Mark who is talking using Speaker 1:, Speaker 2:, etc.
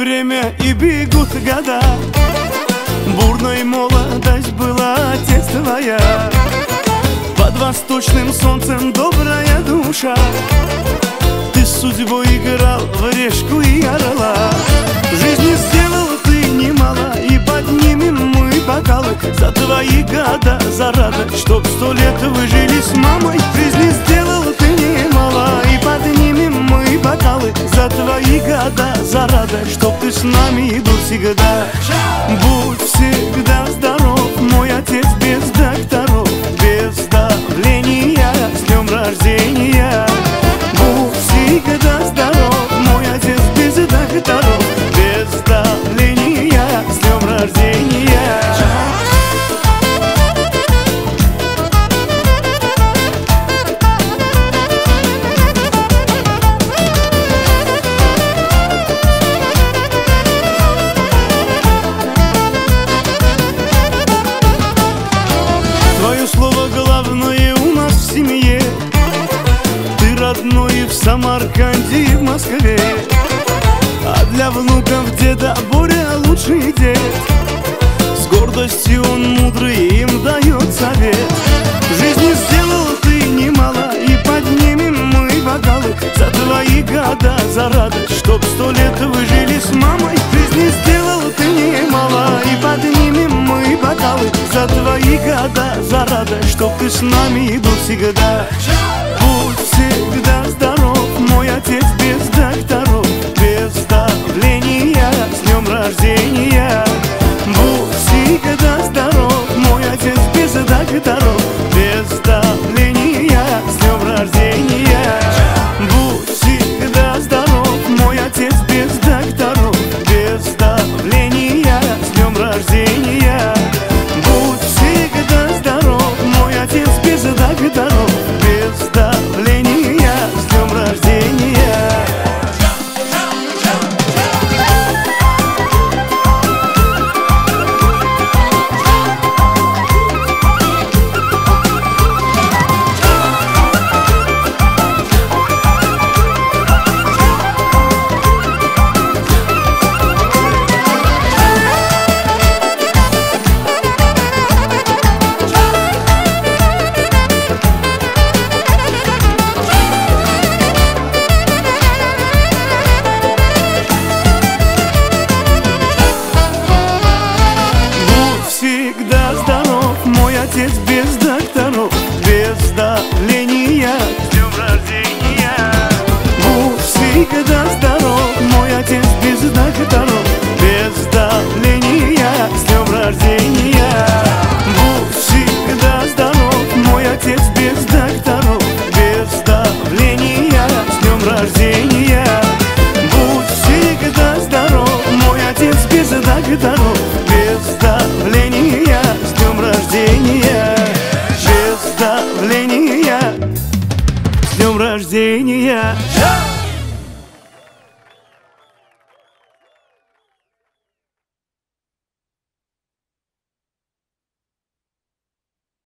Speaker 1: время и бегут года. Бурной молодость была, отец твоя. Под восточным солнцем добрая душа. Ты с судьбой играл в решку и орла. В жизни сделал ты немало, и поднимем мы бокалы за твои года, за радость, чтоб 100 лет вы жили с мамой. В жизни сделал ты немало, и поднимем мы бокалы за твои года, за радость, чтоб ты с нами был всегда. Будь всегда здоров, мой отец, без докторов, без давления, с днем рождения. Будь всегда здоров, мой отец, без докторов, без давления, с днем рождения. Твое слово главное у нас в семье. Ты родной в Самарканде и в Москве, а для внуков деда Боря лучший дед. С гордостью он мудрый, им дает совет. В жизни сделал ты немало, и поднимем мы бокалы за твои года, за радость, чтоб 100 лет вы жили с мамой. В жизни сделал ты немало, и поднимем мы бокалы за твои года, за радость, чтоб ты с нами был всегда. Будь всегда здоров, мой отец, без докторов, без давления, с днем рождения. Будь всегда здоров, мой отец, без докторов, без давления, с днем рождения. Будь всегда здоров, мой отец, без докторов, без давления, с днем рождения. Будь всегда здоров, мой отец, без докторов, без давления, с днем рождения. Всегда здоров, мой отец, без докторов, без давления, с днем рождения. Будь всегда здоров, мой отец, без докторов, без давления, с днем рождения. Будь всегда здоров, мой отец, без докторов, без давления, с днем рождения. Будь всегда здоров, мой отец, без докторов, без давления, с днем рождения, без давления, с днем рождения.